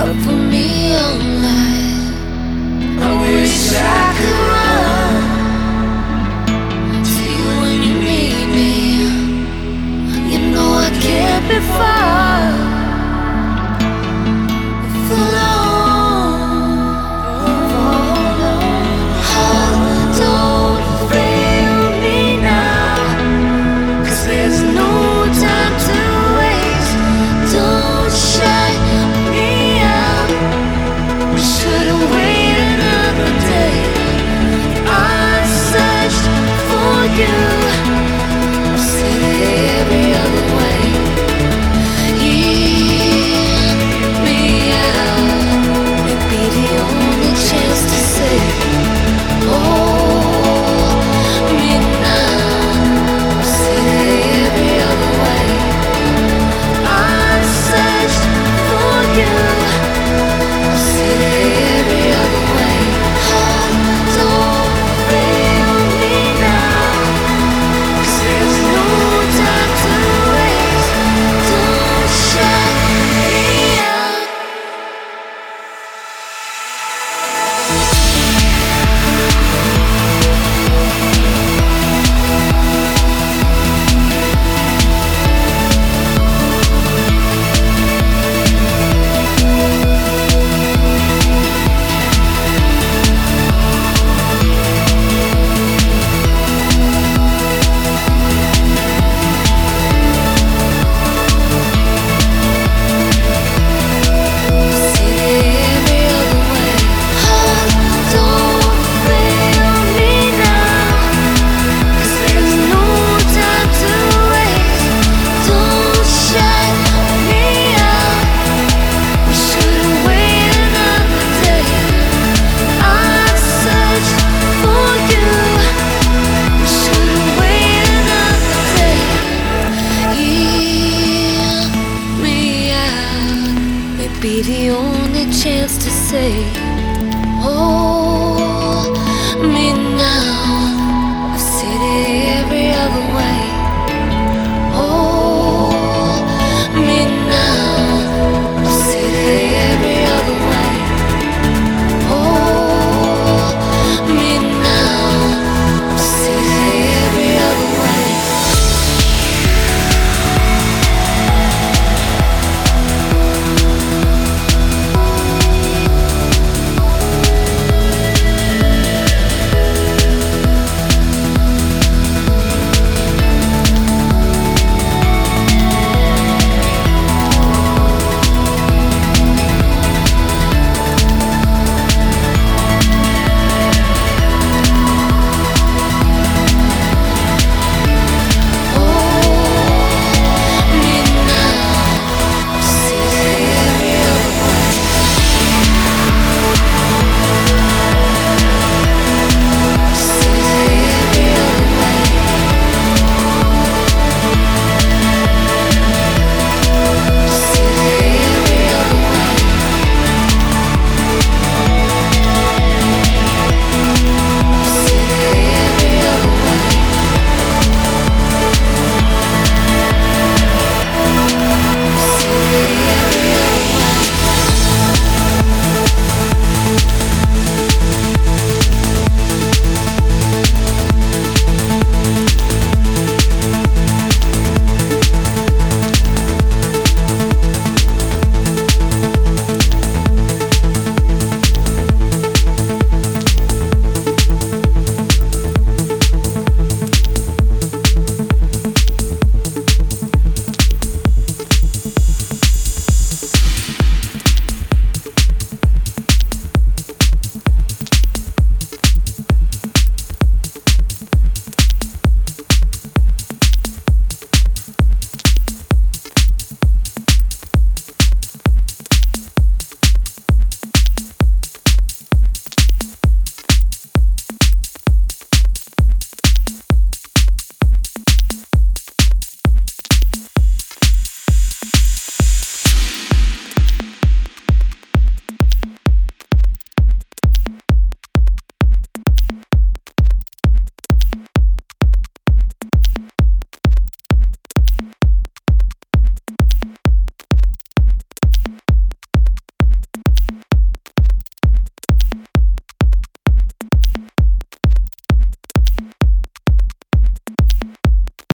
up for me all night. I wish I could run to you when you need me. You know I can't be far for long. Oh, don't fail me now, 'cause there's no time to waste. Don't shut me out. We should've waited another day. I searched for you. I said every other way. Hear me out. Maybe the only chance to say, hold me now. I said every other way. I searched for you. I said every other way. Don't fail me now, 'cause there's no time to waste. Don't shut me out. Be the only chance to say, oh.